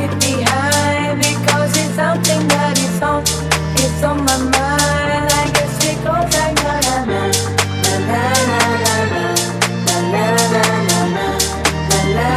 it behind because it's something that it's on my mind. I guess it goes like na na na na na na na na na na na na na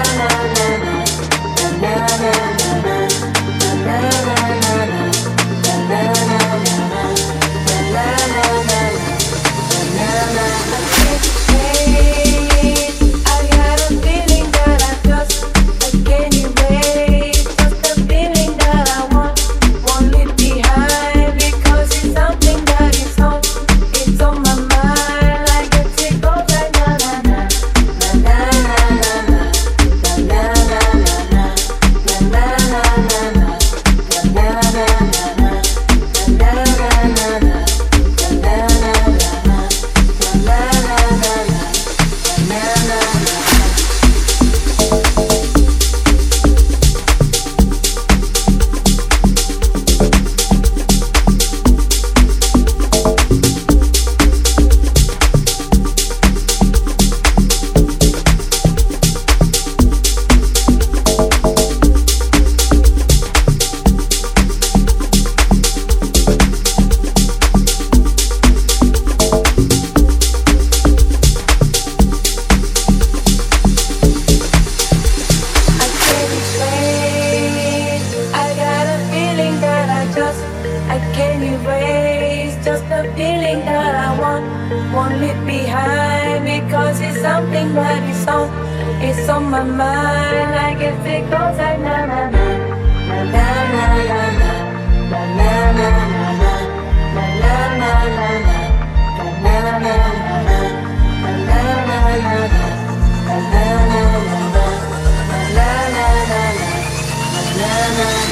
won't leave behind because it's something that it's on my mind. I guess it goes like na na na na na na na na na na na na